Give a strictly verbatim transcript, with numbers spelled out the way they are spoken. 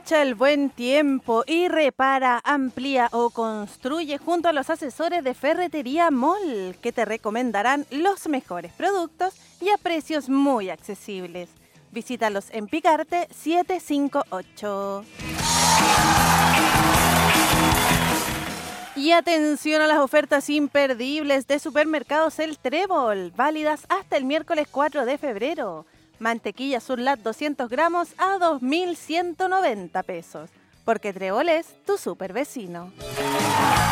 Aprovecha el buen tiempo y repara, amplía o construye junto a los asesores de Ferretería Mall, que te recomendarán los mejores productos y a precios muy accesibles. Visítalos en Picarte setecientos cincuenta y ocho. Y atención a las ofertas imperdibles de Supermercados El Trébol, válidas hasta el miércoles cuatro de febrero. Mantequilla Surlat doscientos gramos a dos mil ciento noventa pesos. Porque Trébol es tu super vecino.